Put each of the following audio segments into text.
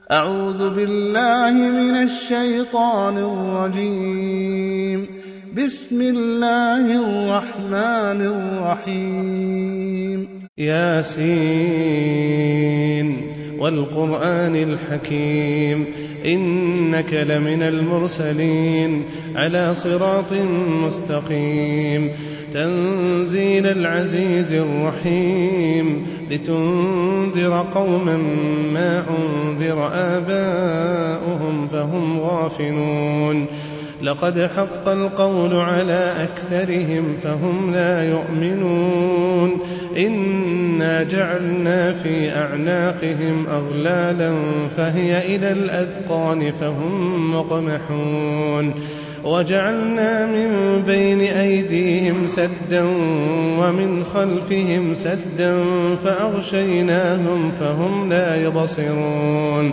أعوذ بالله من الشيطان الرجيم. بسم الله الرحمن الرحيم. ياسين والقرآن الحكيم إنك لمن المرسلين على صراط مستقيم تنزيل العزيز الرحيم لتنذر قوما ما أنذر آباؤهم فهم غافلون لقد حق القول على أكثرهم فهم لا يؤمنون إنا جعلنا في أعناقهم أغلالا فهي إلى الأذقان فهم مقمحون وجعلنا من بين أيديهم سدا ومن خلفهم سدا فأغشيناهم فهم لا يبصرون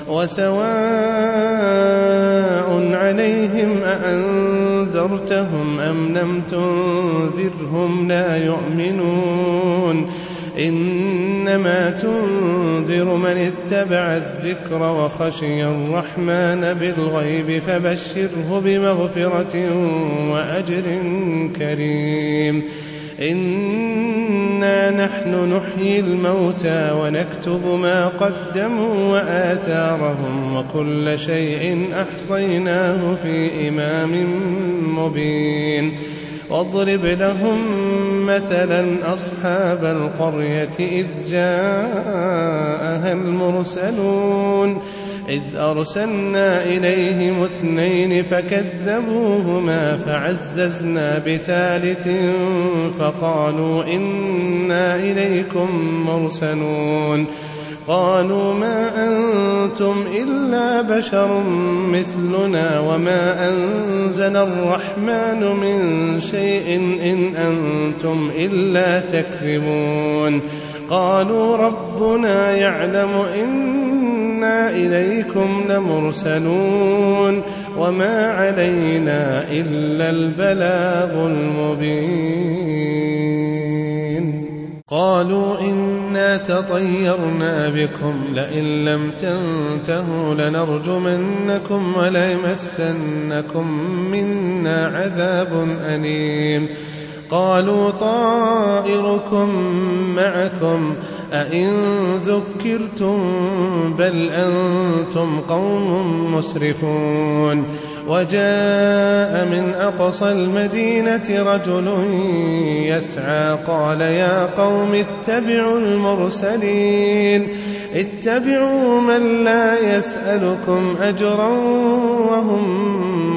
وسواء عليهم أأنذرتهم أم لم تنذرهم لا يؤمنون إنما تنذر من اتبع الذكر وخشي الرحمن بالغيب فبشره بمغفرة وأجر كريم إنا نحن نحيي الموتى ونكتب ما قدموا وآثارهم وكل شيء أحصيناه في إمام مبين واضرب لهم مثلا أصحاب القرية إذ جاءها المرسلون إذ أرسلنا إليهم 2 فكذبوهما فعززنا بثالث فقالوا إنا إليكم مرسلون قالوا ما أنتم إلا بشر مثلنا وما أنزل الرحمن من شيء إن أنتم إلا تكذبون قالوا ربنا يعلم إنا إليكم لمرسلون وما علينا إلا البلاغ المبين قالوا إنا تطيرنا بكم لئن لم تنتهوا لنرجمنكم وليمسنكم منا عذاب أليم قالوا طائركم معكم أئن ذكرتم بل أنتم قوم مسرفون وجاء من أقصى المدينة رجل يسعى قال يا قوم اتبعوا المرسلين اتبعوا من لا يسألكم أجرا وهم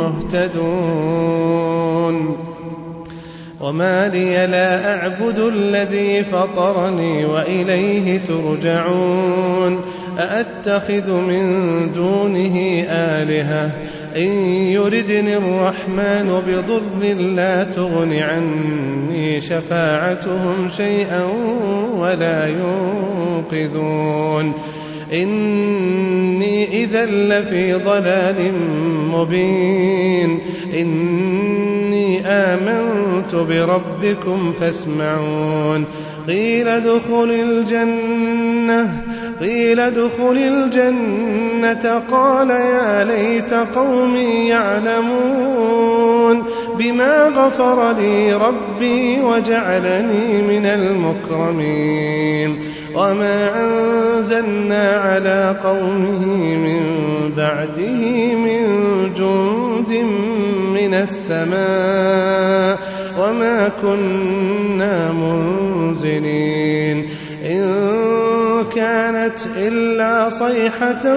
مهتدون وما لي لا أعبد الذي فطرني وإليه ترجعون أأتخذ من دونه آلهة إن يردني الرحمن بضر لا تغن عني شفاعتهم شيئا ولا ينقذون إني إذا لفي ضلال مبين إني آمنت بربكم فاسمعون قيل ادخل الجنة قال يا ليت قومي يعلمون بما غفر لي ربي وجعلني من المكرمين وما أنزلنا على قومه من بعده من جند من السماء وما كنا منزلين إن كانت إلا صيحة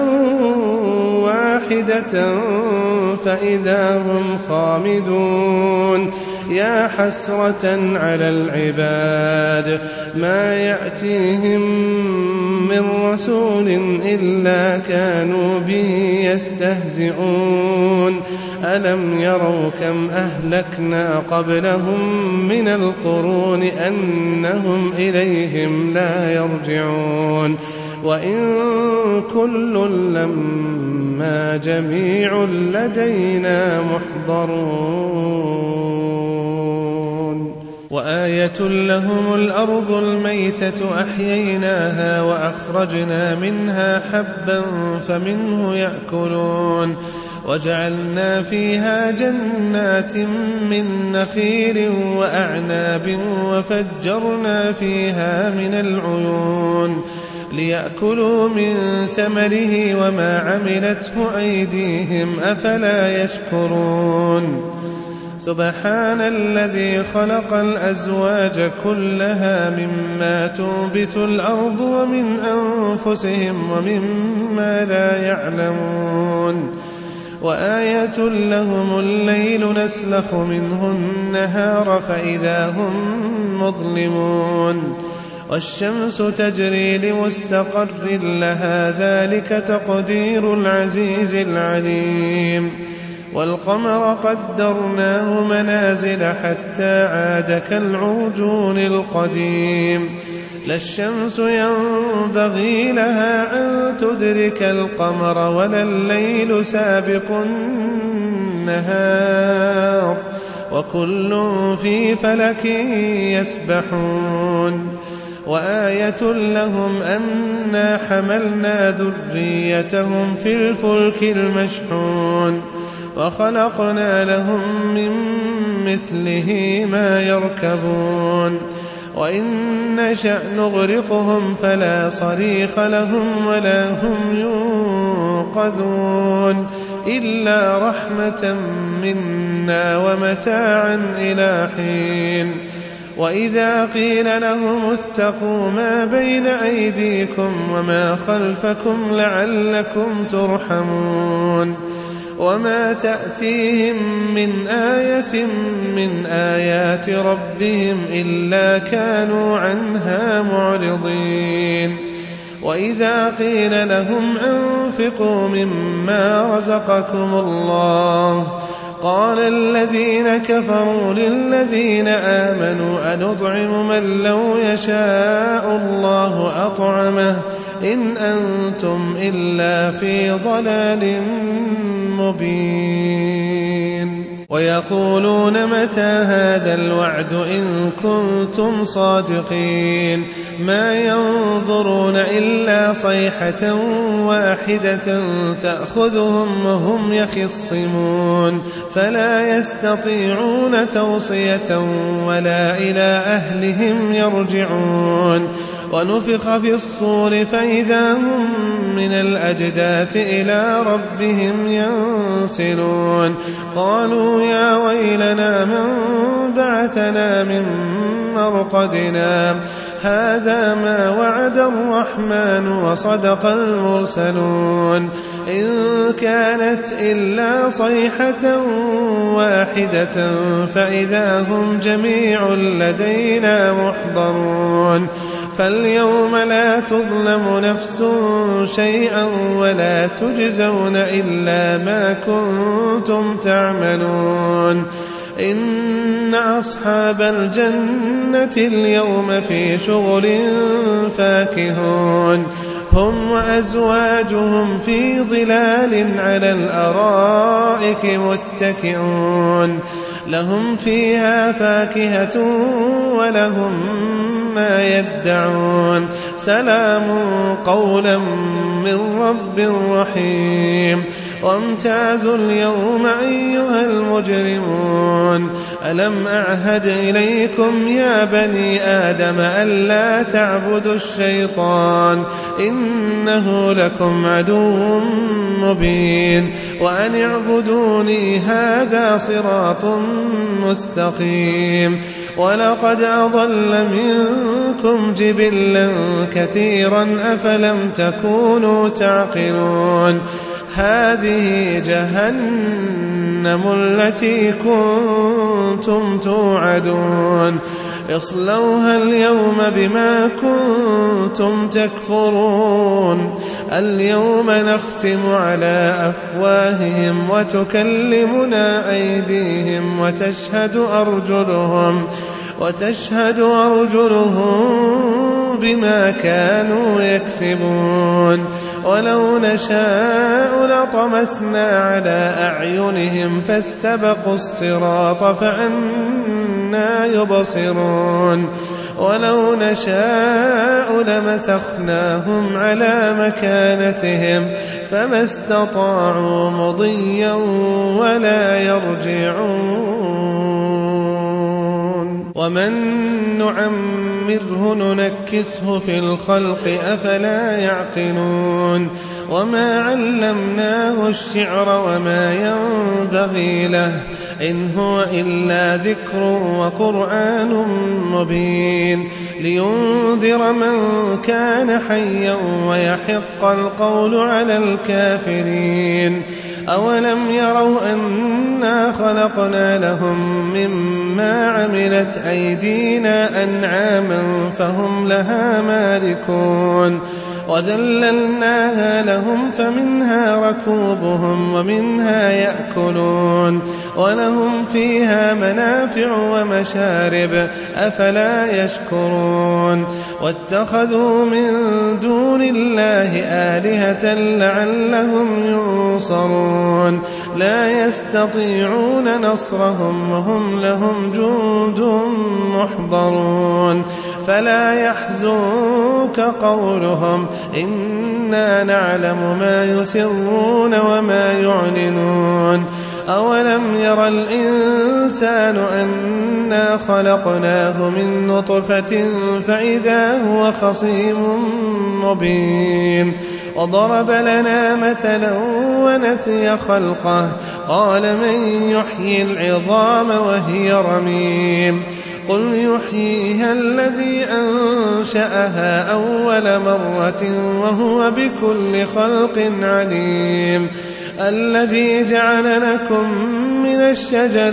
واحدة فإذا هم خامدون يا حسرة على العباد ما يأتيهم من رسول إلا كانوا به يستهزئون ألم يروا كم أهلكنا قبلهم من القرون أنهم إليهم لا يرجعون وإن كل لما جميع لدينا محضرون وآية لهم الأرض الميتة أحييناها وأخرجنا منها حبا فمنه يأكلون وجعلنا فيها جنات من نخيل وأعناب وفجرنا فيها من العيون ليأكلوا من ثمره وما عملته أيديهم أفلا يشكرون سبحان الذي خلق الأزواج كلها مما تنبت الأرض ومن أنفسهم ومما لا يعلمون وآية لهم الليل نسلخ منه النهار فإذا هم مظلمون والشمس تجري لمستقر لها ذلك تقدير العزيز العليم والقمر قدرناه منازل حتى عاد كالعرجون القديم لا الشمس ينبغي لها أن تدرك القمر ولا الليل سابق النهار وكل في فلك يسبحون وآية لهم أنا حملنا ذريتهم في الفلك المشحون وخلقنا لهم من مثله ما يركبون وإن نشأ نغرقهم فلا صريخ لهم ولا هم ينقذون إلا رحمة منا ومتاعا إلى حين وإذا قيل لهم اتقوا ما بين أيديكم وما خلفكم لعلكم ترحمون وما تأتيهم من آية من آيات ربهم إلا كانوا عنها معرضين وإذا قيل لهم أنفقوا مما رزقكم الله قال الذين كفروا للذين آمنوا أنطعم من لو يشاء الله أطعمه إن أنتم إلا في ضلال مبين ويقولون متى هذا الوعد إن كنتم صادقين ما ينظرون إلا صيحة واحدة تأخذهم وهم يخصمون فلا يستطيعون توصية ولا إلى أهلهم يرجعون ونفخ في الصور فإذا هم من الأجداث إلى ربهم ينسلون قالوا يا ويلنا من بعثنا من مرقدنا هذا ما وعد الرحمن وصدق المرسلون إن كانت إلا صيحة واحدة فإذا هم جميع لدينا محضرون فاليوم لا تظلم نفس شيئا ولا تجزون إلا ما كنتم تعملون إن أصحاب الجنة اليوم في شغل فاكهون هم وأزواجهم في ظلال على الأرائك متكئون لهم فيها فاكهة ولهم ما يدعون سلام قولا من رب رحيم وامتازوا اليوم أيها المجرمون ألم أعهد إليكم يا بني آدم ألا تعبدوا الشيطان إنه لكم عدو مبين وأن اعبدوني هذا صراط مستقيم ولقد أضل منكم جبلا كثيرا أفلم تكونوا تعقلون هذه جهنم التي كنتم توعدون اصلوها اليوم بما كنتم تكفرون اليوم نختم على أفواههم وتكلمنا أيديهم وتشهد أرجلهم بما كانوا يكسبون ولو نشاء لطمسنا على أعينهم فاستبقوا الصراط فأنى يبصرون ولو نشاء لمسخناهم على مكانتهم فما استطاعوا مضيا ولا يرجعون ومن نعمره ننكسه في الخلق أفلا يعقلون وما علمناه الشعر وما ينبغي له إن هو إلا ذكر وقرآن مبين لينذر من كان حيا ويحق القول على الكافرين أولم يروا أنا خلقنا لهم مما عملت أيدينا أنعاما فهم لها مالكون وذللناها لهم فمنها ركوبهم ومنها يأكلون ولهم فيها منافع ومشارب أفلا يشكرون واتخذوا من دون الله آلهة لعلهم ينصرون لا يستطيعون نصرهم وهم لهم جند محضرون فلا يحزنك قولهم إنا نعلم ما يسرون وما يعلنون أولم ير الإنسان أنا خلقناه من نطفة فإذا هو خصيم مبين وضرب لنا مثلا ونسي خلقه قال من يحيي العظام وهي رميم قل يحييها الذي أنشأها أول مرة وهو بكل خلق عليم الذي جعل لكم من الشجر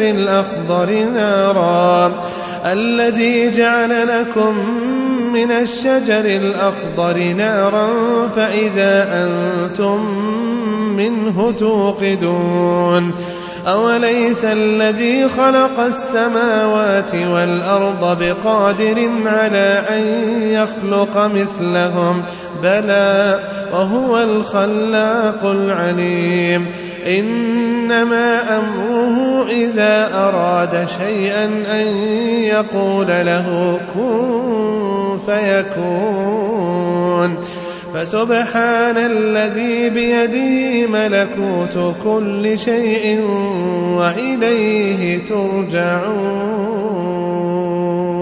الأخضر نارا فإذا أنتم منه توقدون أوليس الذي خلق السماوات والأرض بقادر على أن يخلق مثلهم بلى وهو الخلاق العليم إنما أمره إذا أراد شيئا أن يقول له كن فيكون فسبحان الذي بيده ملكوت كل شيء وإليه ترجعون